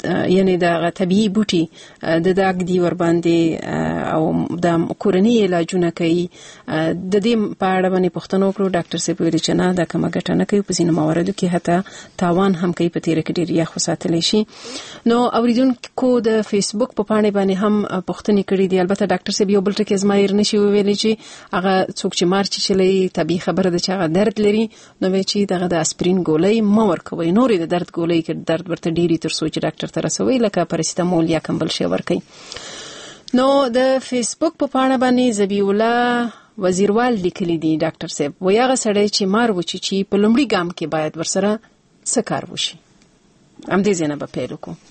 یعنی د طبيعي بوټي د داګ دی ور باندې او د کورنۍ علاجونه کوي. د دې په اړه باندې پوښتنه وکړو. ډاکټر صاحب ویل چې نه دا کومه ګټه نه کوي، په ځینو مواردو کې حتی تاوان هم کوي، په تیره کې ډیر یخ وساتلی شي. نو اوریدونکو د فیسبوک په پاڼې باندې هم پوښتنې کړې دي. البته ډاکټر صاحب یو بل ټکی زمایر نشي ویلي چې هغه څوک چې مارچ چلی طبيعي خبره ده چې هغه درد لري، نو وی چې دغه د اسپرین ګولۍ مو ورکوي، نورې د درد ګولۍ کې درد ورته ډیری تر څو چې ډاکټر ته رسوي لکه پاراسیتامول یا کوم بل شی ورکوي. نو د فیسبوک په پاڼه باندې زبی الله وزیروال لیکلی دی ډاکټر صاحب، و یاغه سړی چې مار وچی چې په لومړي ګام کې باید ورسره څه کار وشي. ام دې زنه په پیلو کو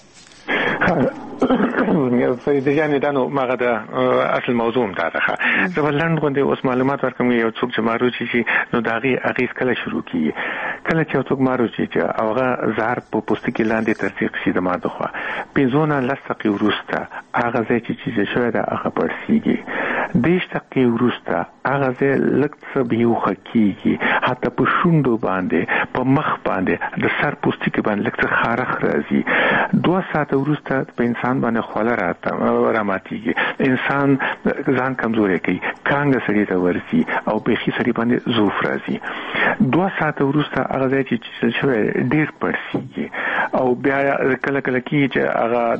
فرید جان دانو ماغه د اصل موضوع هم دا ده. زبلند غونډه اوس معلومات ورکوم یو څوک چې ماروچی چې نو داغي اغیز کله شروع کیږي، کله چې څوک ماروچی چې هغه زهر په پوستکي لاندې ترسیق شي د ماده خو پنځونه لسقي ورسته هغه ځای چې شوی دا هغه پرسیږي، دیش تقي ورسته هغه ځای لکه بيوخه کیږي، حتی په شوندو باندې په مخ باندې د سر پوستکي باندې لکه خارخ راځي. 2 ساعته ورسته په انسان باندې خوله راماتیږي، انسان ځان کمزوري کوي، کانګه سړی ته ورسي او بخي سړی باندې زوف راځي. 2 ساعته ورسته هغه ځای چې شوی ډیر پرسیږي او بیا کله کله کې چې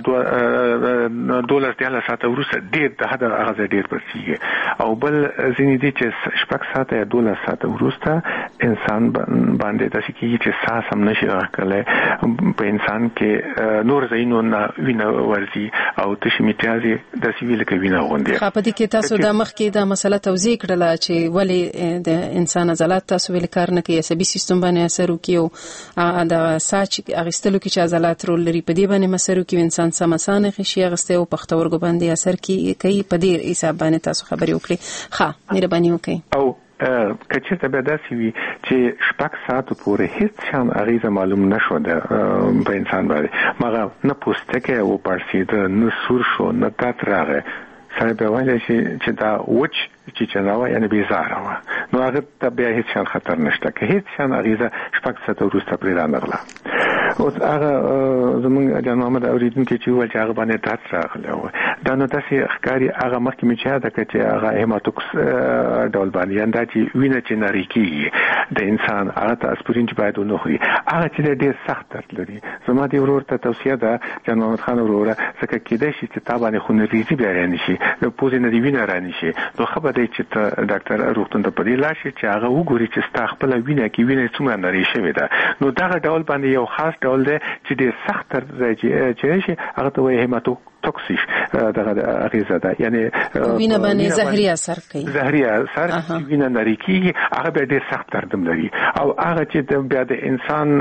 هغه 12 ساعته ورسته ډیر د حد هغه ځای ډیر پرسیږي او بل ځینې دي چې 6 ساعته یا 12 ساعته ورسته انسان باندې داسې کېږي چې ساس هم نشي راکولای، په انسان کې نور ځایونو نه وینه ورځي او تشمیتیازي د سیویل کې وینه غونډي. خاپدې کې تاسو د مخ کې د مسله توضیح کړله چې ولی د انسان عضلات تاسو ویل کار نه کوي، عصبي سیستم باندې اثر کوي او د ساچ اغستلو کې چې عضلات رول لري په دې باندې مسر کوي، انسان سمسانه خشي اغسته او پختورګو باندې اثر کوي. په دې حساب باندې تاسو خبرې وکړي. ښه مهرباني وکړئ. او کچې ته به داسې وي چې 6 ساعت پورې هیڅ شان اغیزه معلوم نشو ده په انسان باندې، مګر نه پوستکه او پارسید نه سور شو نه تات راغه سره به وایي چې دا وچ چې نو یعنی بیزاره و، نو هغه ته بیا هیڅ شان خطر نشته که هیڅ شان اغیزه 6 ساعت وروسته پرې رانغله. اوس هغه زمونږ جان محمد اوریدونکو چې ول چې هغه باندې تاسو راغله دا نو تاسو ښکاری هغه مخکې می چا د کچې هغه هیماتوکس ډول باندې انده چې وینه چې نری کیږي د انسان هغه ته اسپرین چې باید ونخوري، هغه چې ډیر سخت درد لري. زما دی ورور ته توصیه ده جان محمد خان وروره څنګه کېدای شي چې تابانه خون ریزي بیا رانه شي د پوزې نه دی وینه رانه شي، نو خبر دی چې ډاکټر روغتون ته پدې لاشي چې هغه وګوري چې ستا خپل وینه کې وینه څومره نری شوی ده. نو دا ډول باندې یو خاص ډول دی چې ډیر سخت درد چې شي هغه ته وایي هیماتوکسیس دغه اغیزه ده، یعنی وینه باندې زهري اثر کوي، زهري اثر وینه نری کیږي، هغه به ډیر سخت درد لري او هغه چې بیا د انسان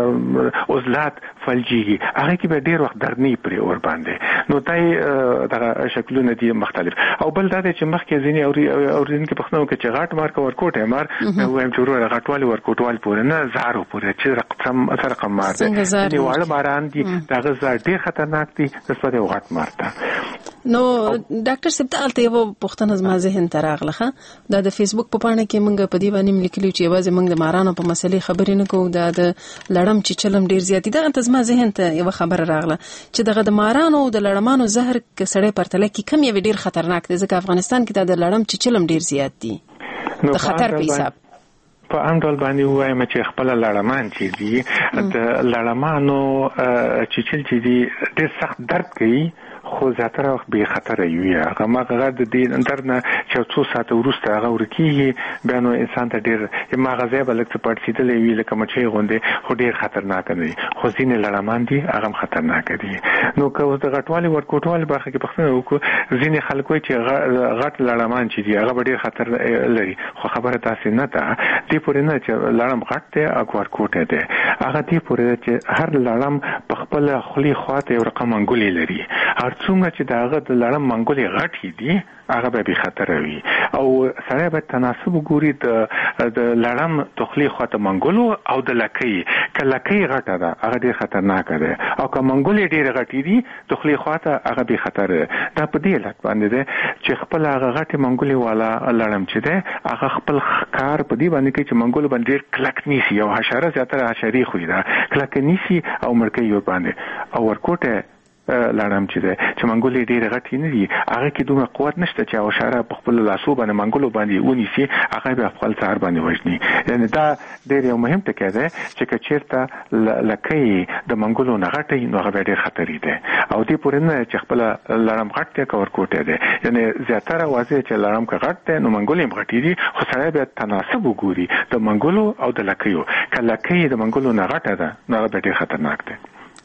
عضلات فلجيږي هغه کې به ډیر وخت درد نه پرې اور باندې. نو دای دغه شکلونه دي مختلف. او بل دا چې مخکې ځینې اوریدونکو په خنو کې چې غاټ مارک ورکوټه مار وایم چې ورو غاټوالي ورکوټوال پورې نه زارو پورې چې رقم سره رقم مار دي واړه باران دي دغه زړه ډیر خطرناک دي نسبت یو غاټ مارته. نو ډاکټر صاحب ته یو پوښتنه زما ذهن ته راغله. دا د فیسبوک په پاڼه کې موږ په دې باندې لیکلو چې یوازې موږ د مارانو په مسلې خبرې نه کوو، دا د لړم چې چلم ډیر زیات دي. دا زما ذهن ته یو خبره راغله چې دغه د مارانو او د لړمانو زهر کې سړی پرتله کې کم یو ډیر خطرناک دي، ځکه افغانستان کې د لړم چې چلم ډیر زیات دي د خطر په حساب. په عام ډول باندې وایم چې خپل لړمان چې دي د لړمانو چې چل چې دي ډیر سخت درد کوي خو زیاتره وخت به خطر وي. هغه مغه د دې اندرنه چې 2 ساعت ورسته هغه ورکیږي بیا نو انسان ته ډیر مغزه بلک څه پړسیدلې وی لکه مچې غونډه خو ډیر خطرناک دي، خو ځینې لړمان دي هغه خطرناک دي. نو که اوس د غټوالي ورکوټوال برخه کې پښتنه وکړو ځینې خلکو چې غټ لړمان چې دي هغه ډیر خطر لري، خو خبره تاسو نه ده دې پورې نه چې لړم غټ دی او ورکوټه دی، هغه دې پورې چې هر لړم په خپل خلی خواته یو رقم انګولي لري، څنګه چې داغه د لړم منګولې غټې دي هغه به خطر وي او سره به تناسب ګوري د لړم تخلی خواته منګولو او د لکې کله کې غټه ده هغه ډیر خطرناک ده او که منګولې ډیر غټې دي د خلی خواته هغه به خطر ده په دې لټ باندې ده چې خپل هغه غټه منګولې والا لړم چې ده هغه خپل کار په دې باندې کې چې منګول باندې ډیر کلک نیسی او حشره زیاتره حشري خو ده کلک نیسی او مرکې یو باندې او ورکوټه لړم چې ده چې منګولې ډیر غټې نه دي هغه کې دومره قوت نشته چې او شاره په خپل لاسو باندې منګولو باندې ونیسي هغه به خپل څار باندې وژني یعنی دا ډیر یو مهم ټکی ده چې کچیرته لکې د منګولو نه غټې نو هغه ډیر خطرې ده او دې پورې نه چې خپل لړم غټ ته کور کوټه ده یعنی زیاتره واضح چې لړم کا غټ ده نو منګولې غټې دي خو سره به تناسب وګوري د منګولو او د لکېو کله کې د منګولو نه غټه ده نو هغه ډیر خطرناک ده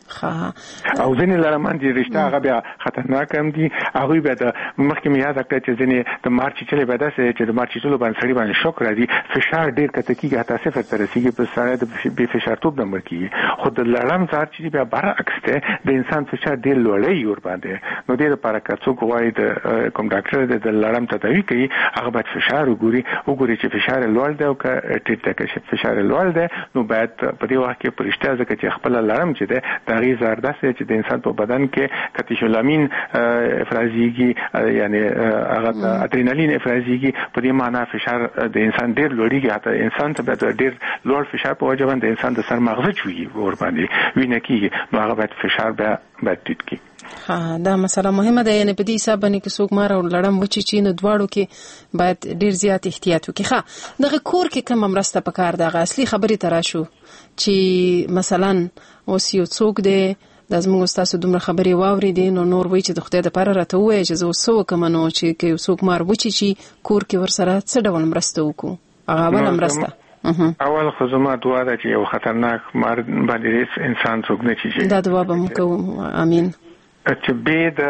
او ځینې لړمان چې رښتا هغه بیا خطرناک هم دي هغه به د مخکې مې یاد کړ چې ځینې د مارچ چلې به داسې چې د مارچ چلو باندې سړي باندې شوک راځي فشار ډیر کته کیږي حتی صفر ته رسیږي په سره د بي فشار توپ نمبر کیږي خو د لړم ځار چې بیا برعکس ده د انسان فشار ډیر لوړی ور باندې نو ډیر لپاره که څوک وایي د کوم ډاکټر د لړم تداوی کوي هغه باید فشار وګوري چې فشار لوړ دی او که ټیټ دی که فشار لوړ دی نو باید په دې وخت کې پرشته ځکه چې خپل لړم چې ده غي زردسته چې د انسان په بدن کې کاتیشولامین افرازيږي یعنی هغه ادرینالین افرازيږي په دې معنی فشار د انسان ډیر لوړیږي حتی انسان ته ډیر لوړ فشار په وجه باندې انسان د سر مغزه چوي ور باندې وینه کیږي نو هغه باید فشار به ټیټ کی دا مسله مهمه ده یعنی په دې حساب باندې کې څوک مار او لړم وچی چې نو دواړو کې باید ډیر زیات احتیاط وکړي دغه کور کې کوم مرسته پکار ده اصلي خبرې تراشو چې مثلا اوس یو څوک دی د زموږ تاسو دومره خبرې واوري دي نو نور وای چې د خدای د پاره راته وای چې زه وسو کوم نو چې یو څوک مار وچی چې کور کې ورسره څه ډول مرسته وکړو هغه ول مرسته اول خو زما دعا ده چې یو خطرناک مار باندې انسان څوک نه چی دا دعا به مو کوم امين چې به د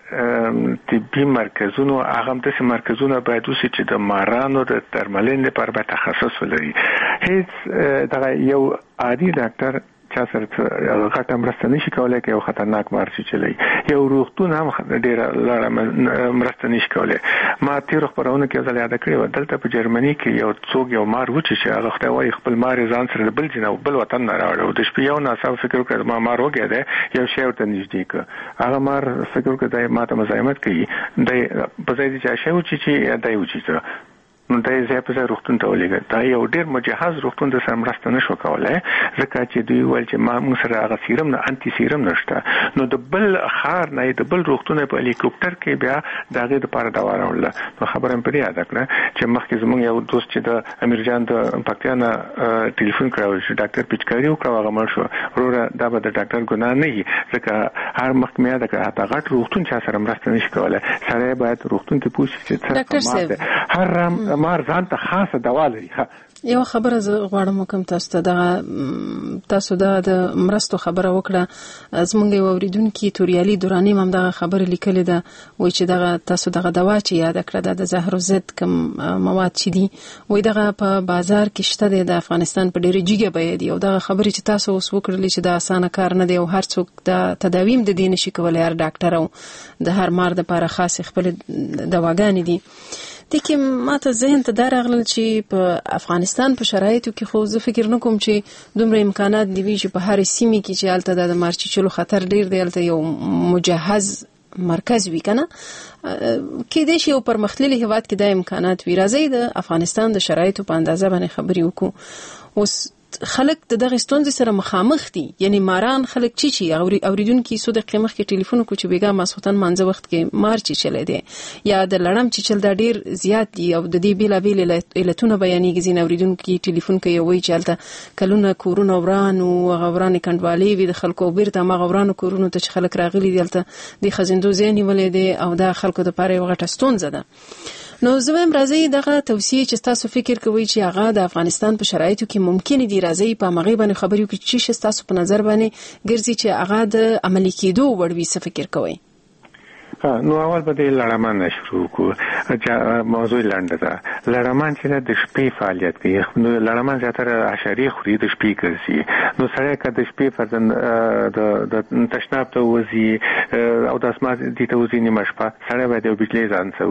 طبي مرکزونو هغه د مرکزونو باید اوسې چې د مارانو د درملنې لپاره به تخصص ولري هیڅ دا یو عادي ډاکټر چا سره غټه مرسته نشي کولای که یو خطرناک مار شي چلی یو روغتون هم ډیر لاره مرسته نشي کولای ما تیر خبرونه کې ځل یاد کړی و دلته په جرمني کې یو څوک یو مار وچی چې هغه خدای خپل مار ځان سره بل جن او بل وطن نه راوړ او د شپې یو ناسم فکر وکړ ما مار وګی دی یو شی ورته نږدې ک هغه مار فکر وکړ دا ماته مزاحمت کوي د په ځای چې شی وچی چې دای وچی نو دا یې په ځای روغتون ته ولېږه دا یو ډېر مجهز روغتون د سره مرسته نشو کولای ځکه چې دوی ویل چې ما موږ سره هغه سیرم نه انټي سیرم نشته نو د بل خار نه د بل روغتون په هلیکوپټر کې بیا دغه د پاره دوا راوړل نو خبرم پرې یاد کړه چې مخکې زموږ یو دوست چې د امیر جان د پکتیانا ټلیفون کړو چې ډاکټر پیچکاری وکړو هغه مړ شو وروره دا به د ډاکټر ګناه نه وي ځکه هر مخکې مې یاد کړه هغه غټ روغتون چې سره مرسته نشي کولای سره باید روغتون ته پوښتنه چې څه هر مار ځان ته خاصه دوا لري یو خبره غواړم کوم تاسو د مرستو خبره وکړه زمونږ یو اوریدونکو توریالي دوراني هم دا خبره لیکلې ده وای چې تاسو دغه دوا چې یاد کړه د زهر ضد کوم مواد چې دي وای دغه په بازار کې شته د افغانستان په ډېر جګه بیه دي او دغه خبره چې تاسو اوس وکړلې چې دا اسانه کار نه دی او هر څوک د تداویم د دین شي کولای هر ډاکټر او د هر مار لپاره خاص خپل دواګانې دي دغه ماته ذهن ته درغلل چې په افغانستان په شرایطو کې خو زه فکر نکوم چې دومره امکانات دی چې په هر سیمه کې چې الته د مارچ چلو خطر ډیر دی الته یو مجهز مرکز وی کنه کې د شی په مختلفي هواد کې د امکانات وی راځي د افغانستان د شرایطو په اندازه باندې خبرې وکړو اوس خلک دغه ستونزې سره مخامخ دي یعنی ماران خلک چی اوریدونکو سود قیمت کې ټلیفون کو چې بیګا مسوتن منځ وخت کې مار چلی دی یا د لړم چل دا ډیر زیات دی او د دې بیلا بیل علتونه بیانېږي زین اوریدونکو ټلیفون کوي وای چلته کلونه کورونه وران او غوران کندوالي وي د خلکو بیرته ما غوران کورونه ته خلک راغلي دلته د خزندو زینی ولې دی او د خلکو د پاره وغټه ستونزه ده نو زموږ راځي دغه توصیه چې تاسو فکر کوئ چې هغه د افغانستان په شرایطو کې ممکن دي راځي په مغرب باندې خبرې کوي چې تاسو په نظر باندې ګرځي چې هغه د عملي کېدو وړ وي څه فکر کوئ نو اول به د لړمان شروع کو موضوع لاندې ده لړمان چې د شپې فعالیت کوي نو لړمان زیاتره عشري خوري د شپې کوي نو سره کده شپې فرضاً د تشناب ته وځي او د اسماء دي ته وځي نیمه شپه سره به د بجلی ځان څو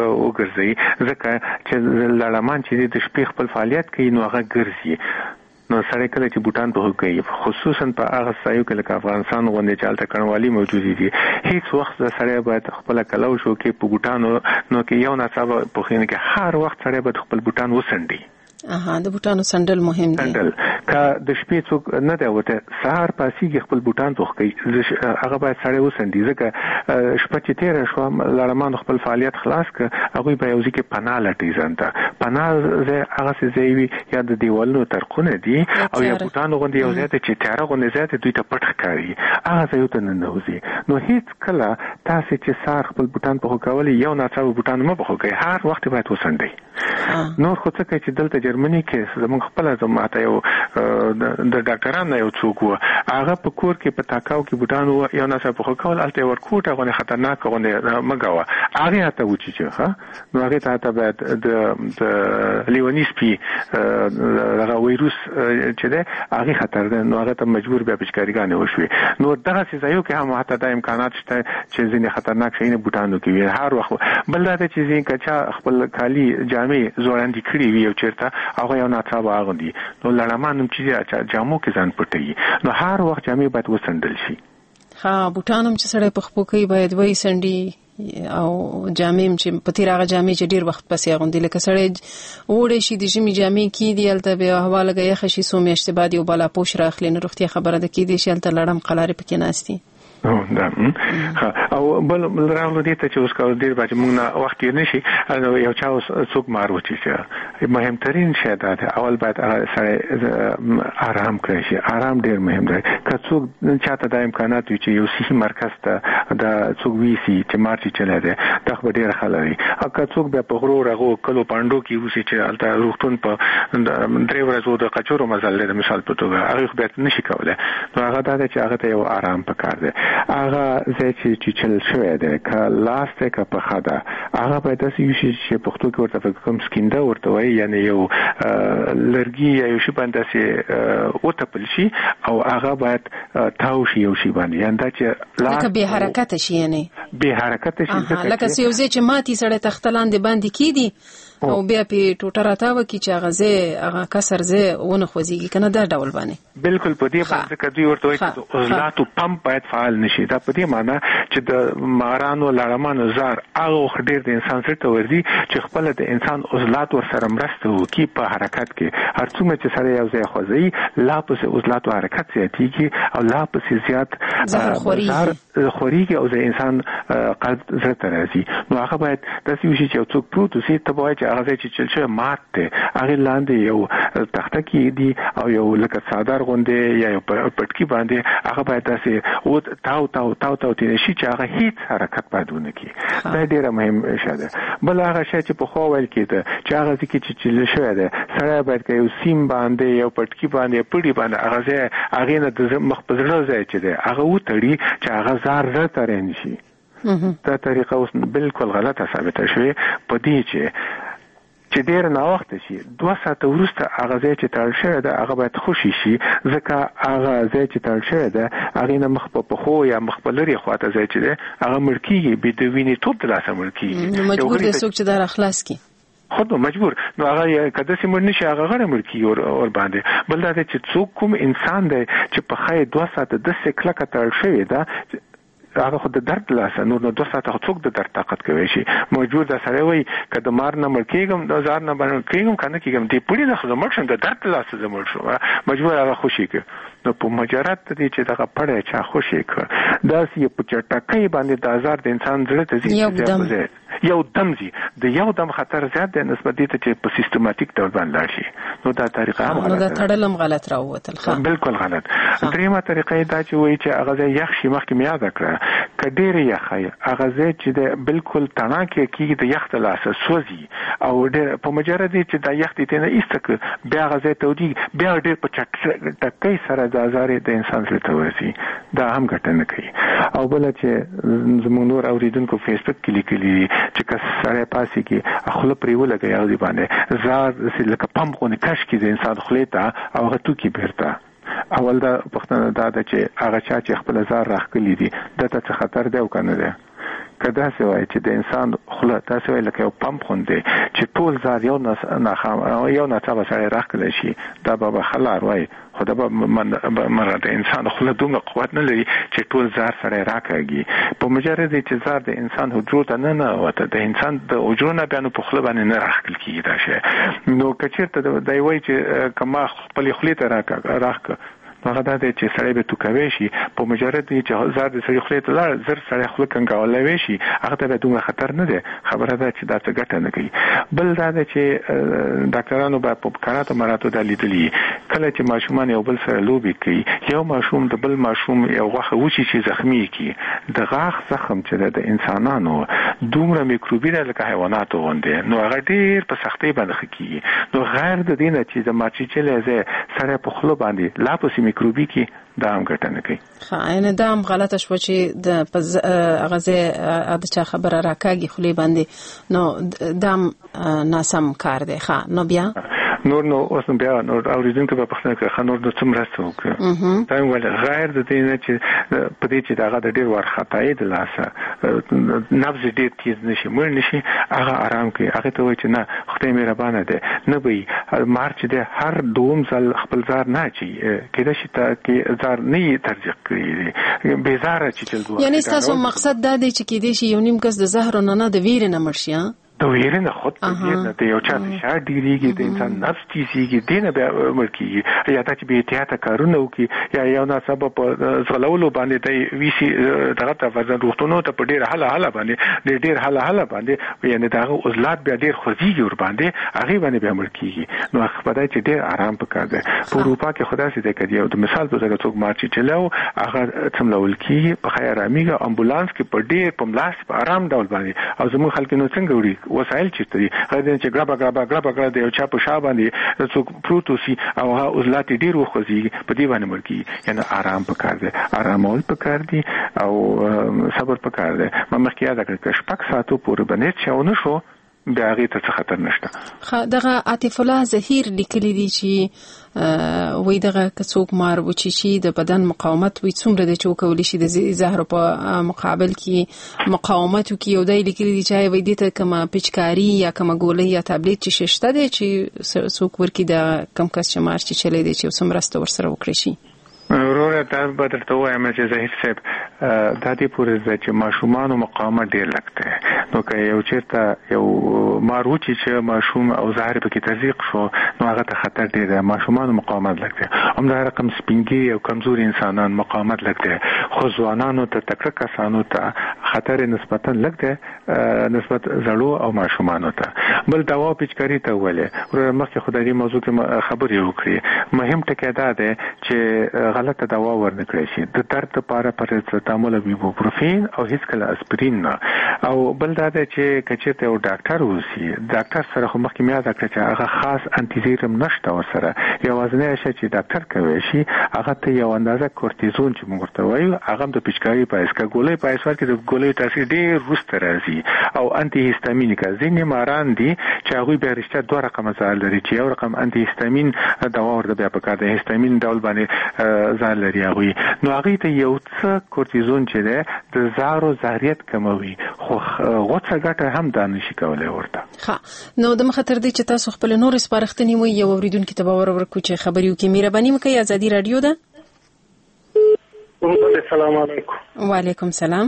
وګرځي ځکه چې لړمان چې د شپې خپل فعالیت کوي نو هغه ګرځي نو سره کله چې بوتان په کوي خصوصا په هغه ځایو کې لکه افغانستان غونډه چې الته کڼوالي موجود دي هیڅ وخت سره باید خپل کلو شو کې په بوتانو نو کې یو ناڅاپه په خینه کې هر وخت سره باید خپل بوتان وسندي د بوتانو سندل مهم دي. سندل کا د شپې څوک نه دی وته سهار پاسيږي خپل بوتان توخ کوي هغه باید سړی وسندي ځکه شپه چې تیر شو لړمان خپل فعالیت خلاص ک هغه به یو ځکه پناه لټي ځانته پناه زه هغه څه زیوي یا د دیوالونو ترخونه دي او یا بوتانو غوندي یو ځای چې تیاره غوندي ځای دوی ته پټ ښکاري هغه ځای ته نه نوځي نو هیڅ کله تاسو چې سار خپل بوتان په کولی یو ناڅاپه بوتان مو په کوي هر وخت باید وسندي نور خو څه کوي چې دلته جرمني کې زموږ خپل زماته یو د ډاکټرانو یو څوک و هغه په کور کې په تاکاو کې بوتانو یو ناڅاپه په کول الته ورکوټه غو خطرناک غو مګاوه هغه ته و چې ها نو هغه ته باید د لیونیس پی هغه وایروس چې ده هغه خطر ده نو هغه ته مجبور به بچکاریګانې وشوي نو دغه ځایو کې هم حتی د امکانات شته چې ځینې خطرناک شي نه بوتانو کې وي هر وخت بل دا چې ځین کچا خپل کالی جامې زوړندې کړی وي او چیرته هغه یو ناڅاپه اغوندي نو لړمانم چې جامو کې ځان پټي نو هر وخت جامې باید وسندل شي بوتانم چې سړی په خپل کې باید وای سندي او جامې چې پتیراغه جامې چې ډیر وخت پسې اغوندي لکه سړی وړي شي د جمی جامې کې دی الته به هوا لګي خشي سو میشته بعد یو بالا پوش راخلي نه روغتي خبره ده کې دی شلته لړم قلاري پکې ناشتي دا او بل راولو دي ته چې اوس کول ډیر باندې موږ وخت یې نشي یو چا څوک مارو چې مهمترین شی دا ده اول باید سره آرام کړی شي آرام ډیر مهم دی که څوک چاته د امکانات وي چې یو صحي مرکز ته دا څوک ویسي چې مارچ چلے ده دا خو ډیر خلاري او که څوک به په غرو رغو کلو پاندو کې وسی چې الته روغتون په درې ورځو د قچورو مزل له مثال په توګه هغه به نشي کولای نو هغه دا چې هغه ته یو آرام پکار دی هغه ځای چې چل شوی دی که لاسته که په خدا هغه باید داسې یو شي چې پښتو کې ورته کوم سکینده ورته وایي یعنی یو لرګي یا یو شی باندې وتپل شي او هغه باید تاو شي یو شي باندې یعنی دا چې لکه به حرکت شي یعنی به حرکت شي لکه یو ځای چې ماتي سړی تختلان دی باندې کیدی او بیا په ټوټه راتاوه کی چې هغه کسر زه ونه خوځيږي کنه دا ډول باندې بالکل په دې باندې کدی ورته وایي چې عضلاتو پمپ باید فعال نشي دا په دې معنی چې د مارانو لړمانو زار هغه ډیر د انسان سره ورزي چې خپل د انسان عضلات ور سره مرسته وکي په حرکت کې هر څومره چې سره یو ځای خوځي لا پس عضلاتو حرکت زیاتیږي او لا پس زیات زهر خوريږي او د انسان قلب زړه ته راځي نو هغه باید داسې وشي چې څوک پروت وي ته وایي چې هغه چې چل شوی مات ته هغه لاندې یو تخته کې دی او یو لکه صادر غونډه یا یو پټکی باندې هغه باید داسې او تاو تیر شي چې هغه هیڅ حرکت پدونه کی دا ډیره مهم شی ده بل هغه شی چې په خو ویل کېده چې هغه چې چل شوی ده سره باید یو سیم باندې یو پټکی باندې پړی باندې هغه نه د مخ په ځړو ځای چې ده هغه وتړي چې هغه زار زر ترين شي دا طریقه اوس بالکل غلطه ثابته شوه په دې چې ډیر نه وخت شي 2 ساعت وروسته هغه ځای چې تړل شوی ده هغه باید خوشي شي ځکه هغه ځای چې تړل شوی ده هغه نه مخ په خو یا مخ په لري خواته ځای چې ده هغه مړکیږي به د وینې توپ د لاسه مړکیږي مجبور دي څوک چې دا اخلاص کی خود مجبور نو هغه کده سیمر نشي هغه غره مړکی اور باندې بل دا چې څوک کوم انسان دی چې په خای 2 ساعت د سکله کتل شوی ده هغه خود د درد لاسه نو 2 ساعت څوک د درد طاقت کوي شي موجود ده سره وي کده مار نه مړکیږم د زار نه باندې کېږم کنه کېږم دی پړي نه خو مرشم د درد لاسه زمول شو مجبور هغه خوشي کې نو په مجرد دي چې دغه پړې چا خوشي کړ دا سی په چټکای باندې د هزار د انسان زړه ته زیات یو دم زی د یو دم خطر زیات دی نسبت دي چې په سیستماتیک ډول باندې لاشي نو دا طریقه هم غلطه ده نو دا تړلم غلط راووتل خو بالکل غلط دریمه طریقه دا چې وایي چې هغه یخ شي مخکې مې یاد کړه کډیر یخای هغه چې د بالکل تناکه کې د یخ د لاسه سوزي او په مجرد چې د یخ دې نه ایستک بیا هغه تودي بیا ډېر په چټکۍ سره د هزار د انسان سره ورسي دا هم ګټه نه کوي او بل چې زموږ نور اوریدونکو فیسبوک کې لیکلي چې کس سره پاسي کې خپل پریول لګي او دی باندې زار لکه پمپ کو نه کش کې د انسان خلیتا او هغه تو کې بیرته اول دا پښتنه دا چې هغه چې خپل زار راخلي دي دته څه خطر دی او کنه دی کدا څه وای چې د انسان خله تاسو وای لکه یو پمپ خوندې چې ټول ځار یو نه څه سره راکړل شي دا به خلار وای خدا به مرغه د انسان خله دومره قوت نه لري چې ټول ځار سره راکاږي په مجرد چې ځار د انسان حجرو ته نه وته د انسان د حجرو نه بیان په خله باندې نه راکل کیږي دا شی نو کچیرته د وای چې کما خپل خلی ته راکا هغه د چې سړی به توکوي شي په مجرد چې زار د سړی خلی ته لار زر سړی خپل کنګاولوي شي هغه ته دومره خطر نه دی خبره ده چې دا څه ګټه نه کوي بل دا ده چې ډاکټرانو په کاراتو مراتو د لیدلي کله چې ماشومان یو بل سره لوبي کوي یو ماشوم د بل ماشوم یو غوښه وچی چې زخمی کی د غاښ زخم چې د انسانانو دومره میکروبي ده لکه حیواناتو غوندې نو هغه ډیر په سختۍ باندې کیږي نو غیر د دینه چې د ماچیچلې سره په خلو باندې لا په میکروبي کې دا هم ګټه نه کوي. یعنی دا هم غلطه شو چې د غزه د چا خبره راکاږي خلی باندې نو دا ناسم کار دی. نو بیا نو اوس بیا نو اوریدونکو په پښتنه کې خنور د څومره رسو وکړه دا ول غیر د دې نه چې په دې چې داغه د ډیر ور خطای د لاسه نبض ډیر تیز نشي مړ نشي هغه آرام کوي هغه ته وایي چې نه خدای مهربانه ده نه وي مارچ د هر دوم ځل خپل ځار نه چي کله چې تا کې ځار نه ترجیح کوي بیزاره چې چل یعنی تاسو مقصد دا دی چې کې دې شي یو نیم کس د زهر نه د ویر نه مرشي د ویر نه خود په نه ته یو چا فشار ډیریږي د انسان نفس تیزیږي دینه به مرکیږي یا چې به احتیاط کارونه وکي یا یو نه سبب زغلولو باندې ته ویسي دغه ته ورځ روغتونو ته په ډیر حاله باندې ډیر حاله باندې یعنی دغه عضلات بیا ډیر خوځيږي ور باندې هغه باندې به مرکیږي نو خدای چې ډیر آرام پکار دی په اروپا کې خدای سي د کډیو د مثال په توګه څوک مارچ چلاو هغه څملول کی په خیر امیګه امبولانس کې په ډیر په ملاس په آرام ډول باندې او زموږ خلک نو څنګه وړي وسایل چې دي غواړي چې ګربا د یو چا په شا باندې څوک پروتوسي او هغه عضلات ډیر وخوځي په دې باندې مرکی یعنی آرام پکار دی آرامول پکار دی او صبر پکار دی مخکې یاد کړئ شپږ ساعتو پورې باندې چاونه شو بیا هغه ته خطر نشته. دغه عاطف الله زهیر لیکلی دی چې وای دغه کڅوک مار و چې د بدن مقاومت وي څومره د چوکول شي د زهر په مقابل کې مقاومت کوي او د لیکلی دی چې وای د کما پچکاری یا کما ګولې یا ټابلیټ چې شته دي چې څوک ورکی د کم کس چې مار چې چلی دي چې څومره ست ورسره وکړي شي. وروره تاسو به درته وایم چې زهیر صاحب د دې پورې چې ماشومان مقاومت ډیر لګته نو که یو چیرته یو ماروچی چې ماشوم او زهر په کې تزریق شو نو هغه ته خطر ډیر دی ماشومان مقاومت لګته هم دا رقم سپینګي او کمزوري انسانان مقاومت لګته خو ځوانانو ته تکړه کسانو ته خطر نسبتا لګته نسبت زړو او ماشومانو ته بل دوا پچکاری ته ولې ورته مخکې خدای دې موضوع کې خبرې وکړي مهم ټکی دا دی چې غلطه دوا ورنکړي شي د درد لپاره پاراسټامول او ایبوپروفین او هیڅ کله اسپرین نه او بل دا چې کچته یو ډاکټر وسی ډاکټر سره خو مخکې میا ذکر چې هغه خاص انټیزیرم نشته ورسره یو وزنه شي چې ډاکټر کوي شي هغه ته یو اندازه کورتیزون چې موږ ته وایو هغه د پچکاری په اسکا ګولې په اسوار کې د ګولې تاثیر ډیر روست راځي او انټي هیستامینیک ځینې ماران دي چې هغه به رښتیا دوه رقم زال لري چې یو رقم انټي هیستامین دوا ورته بیا په کار د هیستامین ډول باندې زال لري هغه نو هغه ته یو څه کورتیزون چې ده د زارو زهریت کموي خو غوڅه ګټه هم دا نشي کولای ورته. نو د مخاطر دي چې تاسو خپل نور سپارښتنې مو یو اوریدونکو ته باور ورکړو چې خبرې وکړي مهرباني وکړئ ازادي رادیو ده. السلام علیکم. وعلیکم السلام.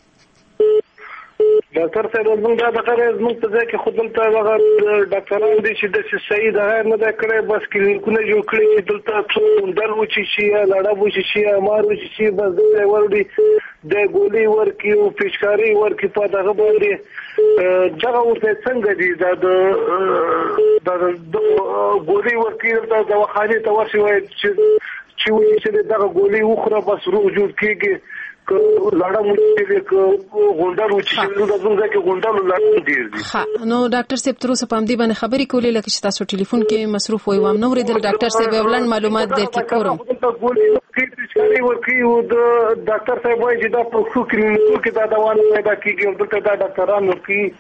ډاکټر صاحب موږ دا غره موږ ته ځکه خود دلته هغه ډاکټران دي چې د صحیح ده نه دا کړي بس کلینیکونه جوړ کړي چې دلته څو درو چې یا لړا بو چې مارو چې بس د ورډي د ګولي ورکی او پچکاری ورکی په دغه باندې دغه ورته څنګه دي د ګولي ورکی د دواخانه ته ورشي وای چې دغه ګولي وخره بس روغ جوړ کیږي لړا مو چې غونډه وچې نو د زړه کې غونډه لړا ډیر دي. نو ډاکټر صاحب تر اوسه پام دی باندې خبرې کولې لکه چې تاسو ټلیفون کې مصروف وای وام نو ورېدل ډاکټر صاحب ولن معلومات درکې کوم چې ورکی او د ډاکټر صاحب وایي چې دا په خو کې دا دوا نه پیدا کیږي او دلته دا ډاکټرانو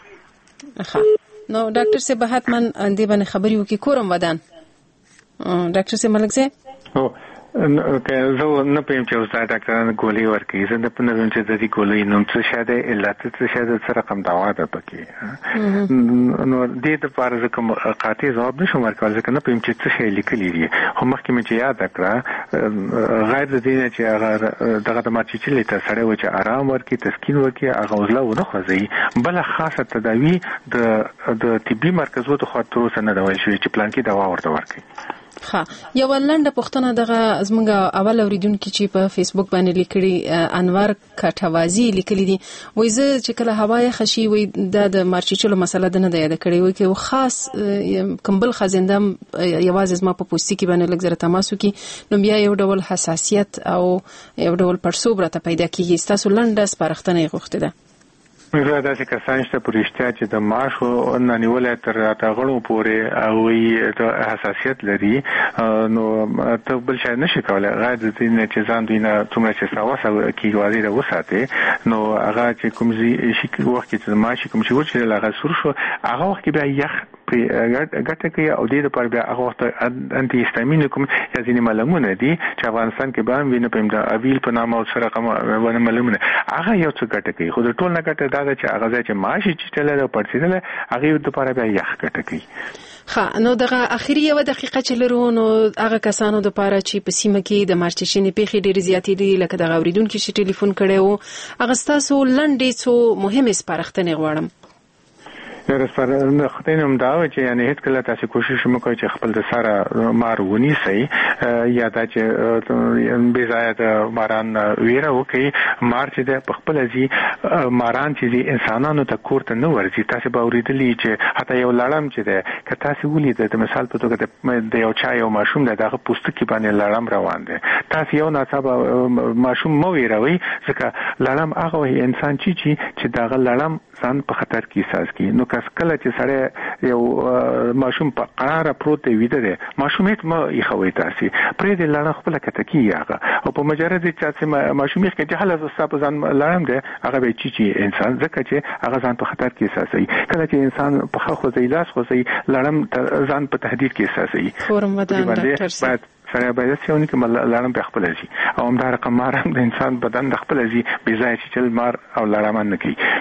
کې نو ډاکټر صاحب حتمن اندې باندې خبرې وکي کوم ودان ډاکټر صاحب ملک صاحب زه نه پېم چې اوس دا ډاکټران ګولۍ ورکوي زه نه پوهېږم چې د دې ګولۍ نوم څه شی دی علت څه شی دی څه رقم دوا ده پکې نو دې دپاره زه کوم قاطع ځواب نشم ورکولی ځکه نه پوهېږم چې څه شی لیکلي دي خو مخکې مې چې یاده کړه غیر د دې نه چې هغه دغه د مارچیچلي ته سړی و چې ارام ورکړي تسکین ورکړي هغه عضله ونه خوځوي بله خاصه تداوي د طبي مرکزونو د خوا تر اوسه نه ده ویل شوې چې پلانکي دوا ورته ورکړي. ها یو لنډه پوښتنه دغه زموږ اول اوریدونکو چې په فیسبوک باندې لیکلي انوار کټوازی لیکلي دي وایي زه چې کله هوا یخ شي وایي د مارچیچلو مسله ده نه ده یاد کړې وایي چې خاص کمبل خزندم یوازې زما په پوستکي باندې لږ زره تماس وکړي نو بیا یو ډول حساسیت او یو ډول پړسوب راته پیدا کیږي ستاسو لنډه سپارښتنه یې غوښتې ده. زه داسې کسان شته په رښتیا چې د ماشو نه نیولې تر غړو پورې هغوی د حساسیت لري نو ته بل شی نشي کولی غیر د دې نه چې ځان دوی نه څومره چې ساوسه کیږي را وساتې نو هغه چې کوم شي وخت چې د ماشي کوم شي ورچې هغه سور شو هغه وخت بیا یخ ګټه کوي او دې لپاره بیا هغه وخت انټي هیستامین کوم یا ځینې ملمونه دي چې افغانستان کې به هم وینې په د اویل په نامه او سره کوم ونه ملمونه هغه یو څه ګټه کوي خو د ټول نه ګټه دا چې هغه ځای چې ماشي چې تل د پړسیدل هغه د لپاره بیا یخ ګټه کوي. ها نو دغه اخیری یو دقیقه چې لرو نو هغه کسانو د لپاره چې په سیمه کې د مارچیچنې پیښې ډېرې زیاتې دي لکه دغه اوریدونکو چې ټلیفون کړی وو هغه ستاسو لنډې څو مهمې سپارښتنې غواړم. نه خداینم دا و چې یعنی هیڅ کله تاسو کوشش وکړئ چې خپل د سره مار ونیسئ یا دا چې بې ځایه د ماران ویره وکړي مار چې د خپل ځي ماران چې انسانانو ته کور ته نه ورځي تاسو به اوریدلی چې حتی یو لړم چې ده که تاسو ولید د مثال په توګه د یو چا یو ماشوم دغه پوستکی باندې لړم روان دی تاسو یو ناڅاپه ماشوم مو ویروي ځکه لړم هغه انسان چې دغه لړم ځان په خطر کې احساس کوي نو کله چې سره یو ماشوم په قرار پروت دی ویده دی ماشوم هیڅ ما یې خوي تاسو پرې د لړم خپل کتکی هغه او په مجرد چې ماشوم یې کې حاله زستا ځان لړم دی هغه به چې انسان ځکه چې هغه ځان په خطر کې احساسوي کله چې انسان په خو ځای لاس خو لړم ځان په تهدید کې احساسوي خورمدان ډاکټر سره باید سیونی که لړم په خپل ځي او همدا رقم مار هم د انسان بدن د خپل ځي بې ځای چې چل مار او لړم نه کوي